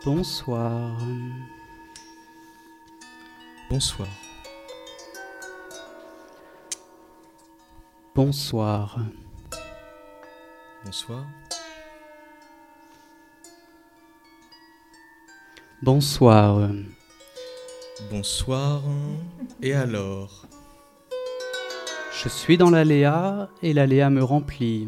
Bonsoir. Bonsoir. Bonsoir. Bonsoir. Bonsoir. Bonsoir. Et alors ? Je suis dans l'aléa et l'aléa me remplit.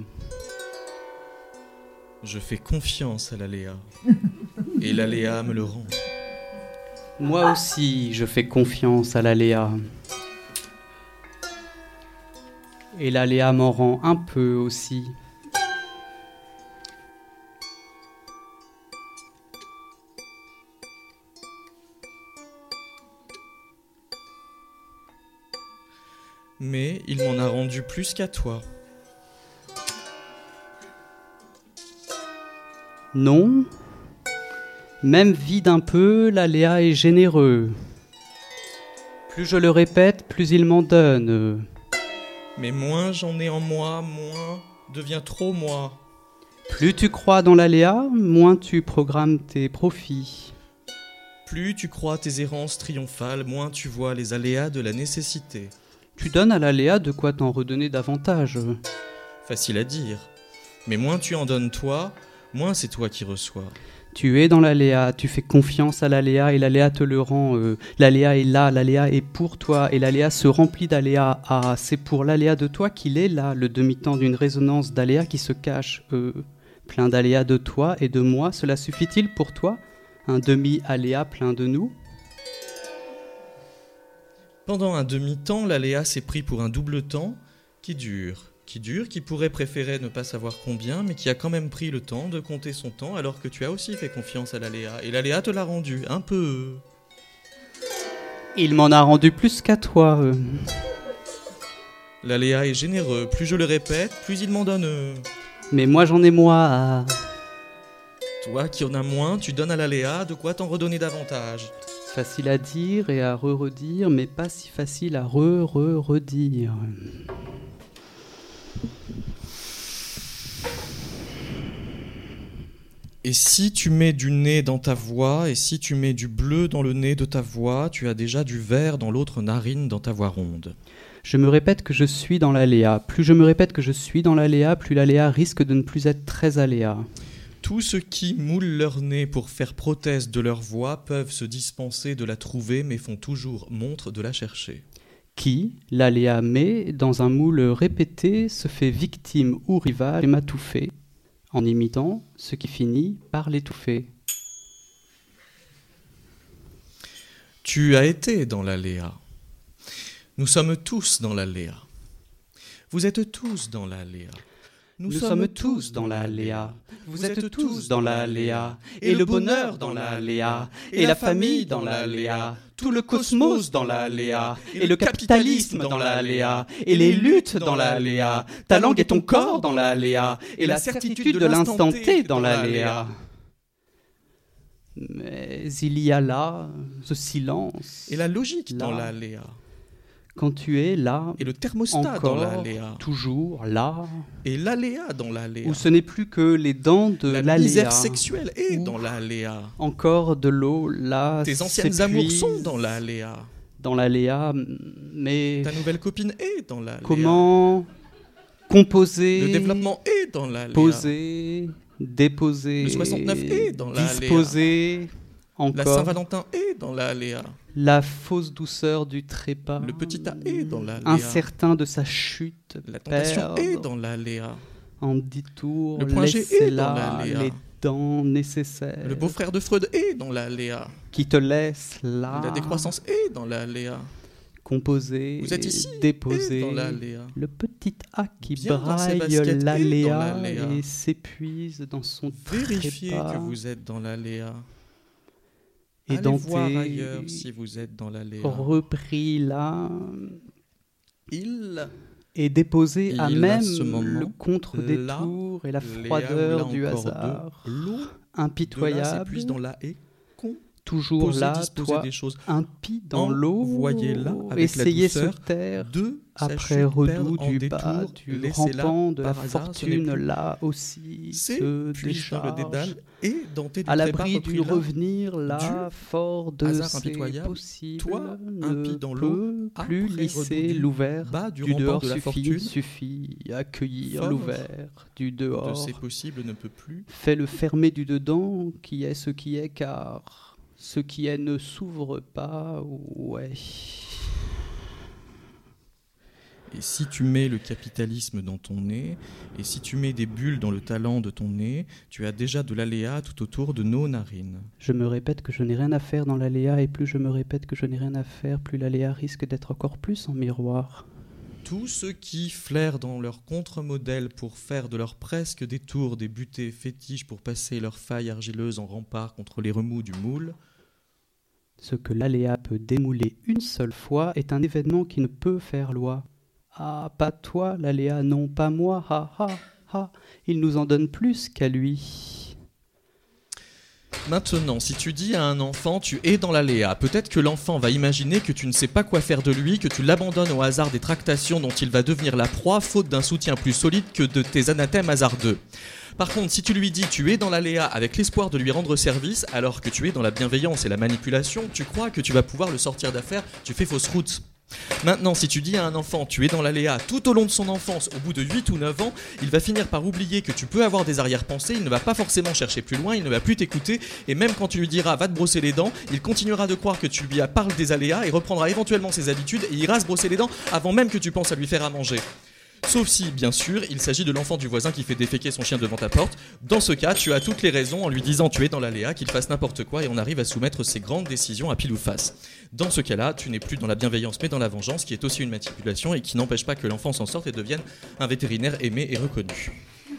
Je fais confiance à l'aléa. Et l'aléa me le rend. Moi aussi, je fais confiance à l'aléa. Et l'aléa m'en rend un peu aussi. Mais il m'en a rendu plus qu'à toi. Non, même vide un peu, l'aléa est généreux. Plus je le répète, plus il m'en donne. Mais moins j'en ai en moi, moins devient trop moi. Plus tu crois dans l'aléa, moins tu programmes tes profits. Plus tu crois tes errances triomphales, moins tu vois les aléas de la nécessité. Tu donnes à l'aléa de quoi t'en redonner davantage. Facile à dire. Mais moins tu en donnes toi, moins c'est toi qui reçois. Tu es dans l'aléa, tu fais confiance à l'aléa et l'aléa te le rend. L'aléa est là, l'aléa est pour toi et l'aléa se remplit d'aléa. Ah, c'est pour l'aléa de toi qu'il est là, le demi-temps d'une résonance d'aléa qui se cache. Plein d'aléa de toi et de moi, cela suffit-il pour toi ? Un demi-aléa plein de nous ? Pendant un demi-temps, l'aléa s'est pris pour un double temps qui dure, qui pourrait préférer ne pas savoir combien, mais qui a quand même pris le temps de compter son temps alors que tu as aussi fait confiance à l'aléa. Et l'aléa te l'a rendu, un peu. Il m'en a rendu plus qu'à toi. L'aléa est généreux, plus je le répète, plus il m'en donne. Mais moi j'en ai moi. Toi qui en as moins, tu donnes à l'aléa de quoi t'en redonner davantage. Facile à dire et à redire, mais pas si facile à redire. Et si tu mets du nez dans ta voix, et si tu mets du bleu dans le nez de ta voix, tu as déjà du vert dans l'autre narine dans ta voix ronde. Je me répète que je suis dans l'aléa. Plus je me répète que je suis dans l'aléa, plus l'aléa risque de ne plus être très aléa. Tous ceux qui moulent leur nez pour faire prothèse de leur voix peuvent se dispenser de la trouver, mais font toujours montre de la chercher. Qui, l'aléa met, dans un moule répété, se fait victime ou rival et m'atouffer, en imitant ce qui finit par l'étouffer. Tu as été dans l'aléa. Nous sommes tous dans l'aléa. Vous êtes tous dans l'aléa. Nous sommes tous dans l'aléa. Vous êtes tous dans l'aléa. Et le bonheur dans l'aléa. Et la famille dans l'aléa. Tout le cosmos dans l'aléa. Et le capitalisme dans l'aléa. Et les luttes dans l'aléa. Ta langue et ton corps dans l'aléa. Et la certitude de l'instant T dans l'aléa. Mais il y a là ce silence. Et la logique là. Dans l'aléa. Quand tu es là, et le thermostat encore, dans l'aléa. Toujours là. Et l'aléa dans l'aléa. Où ce n'est plus que les dents de la l'aléa. misère sexuelle est dans l'aléa. Encore de l'eau là. Tes anciennes amours sont dans l'aléa. Dans l'aléa, mais... Ta nouvelle copine est dans l'aléa. Comment composer... Le développement est dans l'aléa. Poser, déposer... Le 69 est dans l'aléa. Disposer... Encore. La Saint-Valentin est dans l'aléa. La fausse douceur du trépas. Le petit A est dans l'aléa. Incertain de sa chute. La tentation est dans l'aléa. En détour, le point G est dans l'aléa. Les dents nécessaires. Le beau-frère de Freud est dans l'aléa. Qui te laisse là. La décroissance est dans l'aléa. Composer, vous êtes ici déposer. Et dans l'aléa. Le petit A qui bien braille l'aléa et s'épuise dans son Vérifiez trépas. que vous êtes dans l'aléa. Et allez dans voir ailleurs si vous êtes dans l'aléa. Repris là. Il et déposé à même moment, le contre-détour et la froideur du hasard. L'eau impitoyable. Dans la et toujours poser, là, disposer toi, des choses. impie dans l'eau, Envoyez-la avec la essayez douceur se taire de sa après chute, redout perdre en du détour, bas, du laissez-la rampant de la par hasard, ce n'est fortune, plus. là aussi C'est se puise dans le dédale décharge. et dans tes À du l'abri trépas du repris là, revenir, là, du fort de hasard ses impitoyable, possibles, toi, ne impie dans l'eau, peut plus après lisser redout du l'ouvert. bas du Du rempart dehors de la fortune, suffit accueillir fort l'ouvert. Du de dehors ses possibles ne peut plus. fait le fermer du dedans, qui est ce qui est, car ce qui est ne s'ouvre pas, ouais. Et si tu mets le capitalisme dans ton nez, et si tu mets des bulles dans le talent de ton nez, tu as déjà de l'aléa tout autour de nos narines. Je me répète que je n'ai rien à faire dans l'aléa, et plus je me répète que je n'ai rien à faire, plus l'aléa risque d'être encore plus en miroir. Tous ceux qui flairent dans leur contre-modèle pour faire de leur presque détour des butées fétiches pour passer leurs failles argileuses en rempart contre les remous du moule, Ce que l'aléa peut démouler une seule fois est un événement qui ne peut faire loi. Ah, pas toi, l'aléa, non, pas moi, ha, ha, ha. Il nous en donne plus qu'à lui. Maintenant, si tu dis à un enfant tu es dans l'aléa, peut-être que l'enfant va imaginer que tu ne sais pas quoi faire de lui, que tu l'abandonnes au hasard des tractations dont il va devenir la proie, faute d'un soutien plus solide que de tes anathèmes hasardeux. Par contre, si tu lui dis tu es dans l'aléa avec l'espoir de lui rendre service, alors que tu es dans la bienveillance et la manipulation, tu crois que tu vas pouvoir le sortir d'affaire, tu fais fausse route. Maintenant, si tu dis à un enfant tu es dans l'aléa tout au long de son enfance, au bout de 8 ou 9 ans, il va finir par oublier que tu peux avoir des arrière-pensées, il ne va pas forcément chercher plus loin, il ne va plus t'écouter, et même quand tu lui diras va te brosser les dents, il continuera de croire que tu lui parles des aléas et reprendra éventuellement ses habitudes et ira se brosser les dents avant même que tu penses à lui faire à manger. Sauf si, bien sûr, il s'agit de l'enfant du voisin qui fait déféquer son chien devant ta porte. Dans ce cas, tu as toutes les raisons en lui disant tu es dans l'aléa, qu'il fasse n'importe quoi et on arrive à soumettre ses grandes décisions à pile ou face. Dans ce cas-là, tu n'es plus dans la bienveillance mais dans la vengeance, qui est aussi une manipulation et qui n'empêche pas que l'enfant s'en sorte et devienne un vétérinaire aimé et reconnu.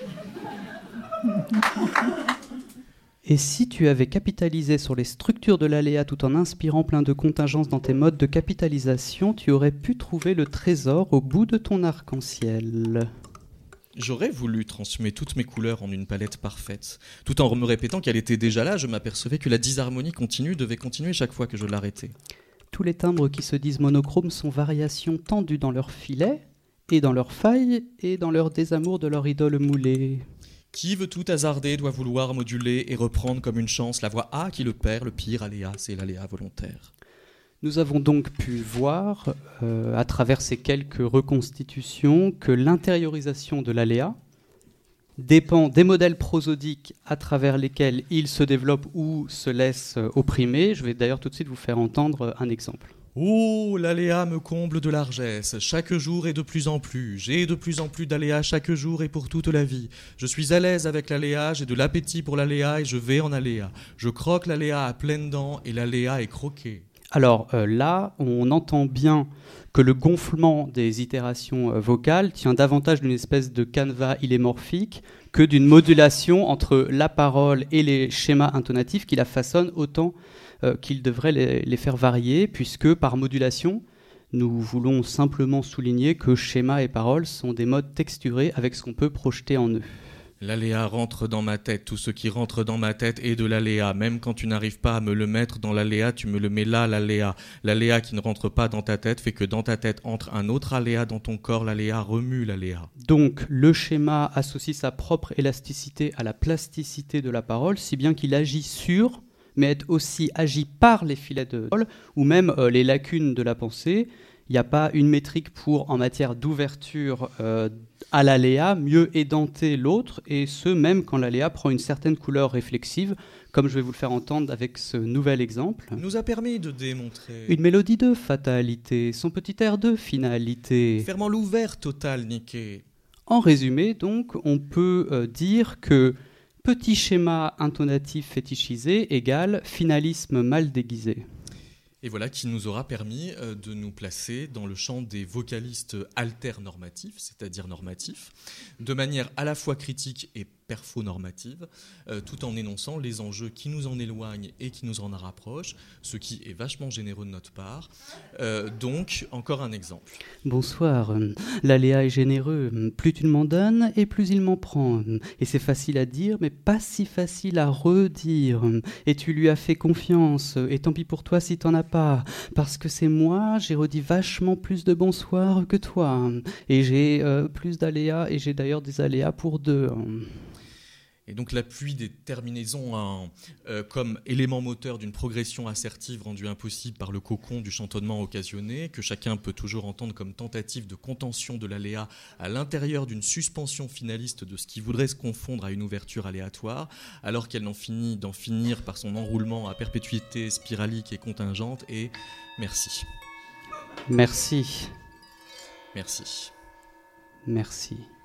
Et si tu avais capitalisé sur les structures de l'aléa tout en inspirant plein de contingences dans tes modes de capitalisation, tu aurais pu trouver le trésor au bout de ton arc-en-ciel. J'aurais voulu transmettre toutes mes couleurs en une palette parfaite. Tout en me répétant qu'elle était déjà là, je m'apercevais que la disharmonie continue devait continuer chaque fois que je l'arrêtais. Tous les timbres qui se disent monochromes sont variations tendues dans leur filet, et dans leurs failles, et dans leur désamour de leur idole moulée. Qui veut tout hasarder doit vouloir moduler et reprendre comme une chance la voie A qui le perd, le pire aléa, c'est l'aléa volontaire. Nous avons donc pu voir, à travers ces quelques reconstitutions, que l'intériorisation de l'aléa dépend des modèles prosodiques à travers lesquels il se développe ou se laisse opprimer. Je vais d'ailleurs tout de suite vous faire entendre un exemple. Oh, l'aléa me comble de largesse, chaque jour et de plus en plus. J'ai de plus en plus d'aléas chaque jour et pour toute la vie. Je suis à l'aise avec l'aléa, j'ai de l'appétit pour l'aléa et je vais en aléa. Je croque l'aléa à pleines dents et l'aléa est croqué. Alors là, on entend bien que le gonflement des itérations vocales tient davantage d'une espèce de canevas illémorphique que d'une modulation entre la parole et les schémas intonatifs qui la façonnent autant qu'il devrait les faire varier, puisque par modulation, nous voulons simplement souligner que schéma et parole sont des modes texturés avec ce qu'on peut projeter en eux. L'aléa rentre dans ma tête, tout ce qui rentre dans ma tête est de l'aléa. Même quand tu n'arrives pas à me le mettre dans l'aléa, tu me le mets là, l'aléa. L'aléa qui ne rentre pas dans ta tête fait que dans ta tête entre un autre aléa dans ton corps, l'aléa remue l'aléa. Donc le schéma associe sa propre élasticité à la plasticité de la parole, si bien qu'il agit sur, mais est aussi agi par les filets de parole, ou même les lacunes de la pensée. Il n'y a pas une métrique pour, en matière d'ouverture à l'aléa, mieux édenter l'autre, et ce, même quand l'aléa prend une certaine couleur réflexive, comme je vais vous le faire entendre avec ce nouvel exemple. Nous a permis de démontrer Une mélodie de fatalité, son petit air de finalité. fermant l'ouvert total niqué. En résumé, donc, on peut dire que petit schéma intonatif fétichisé égale finalisme mal déguisé. Et voilà qui nous aura permis de nous placer dans le champ des vocalistes alternormatifs, c'est-à-dire normatifs, de manière à la fois critique et performative, tout en énonçant les enjeux qui nous en éloignent et qui nous en rapprochent, ce qui est vachement généreux de notre part. Donc, encore un exemple. Bonsoir, l'aléa est généreux, plus tu m'en donnes et plus il m'en prend. Et c'est facile à dire, mais pas si facile à redire. Et tu lui as fait confiance, et tant pis pour toi si t'en as pas. Parce que c'est moi, j'ai redit vachement plus de bonsoir que toi. Et j'ai plus d'aléas, et j'ai d'ailleurs des aléas pour deux. Et donc l'appui des terminaisons comme élément moteur d'une progression assertive rendue impossible par le cocon du chantonnement occasionné, que chacun peut toujours entendre comme tentative de contention de l'aléa à l'intérieur d'une suspension finaliste de ce qui voudrait se confondre à une ouverture aléatoire, alors qu'elle n'en finit d'en finir par son enroulement à perpétuité spiralique et contingente, et merci. Merci. Merci. Merci.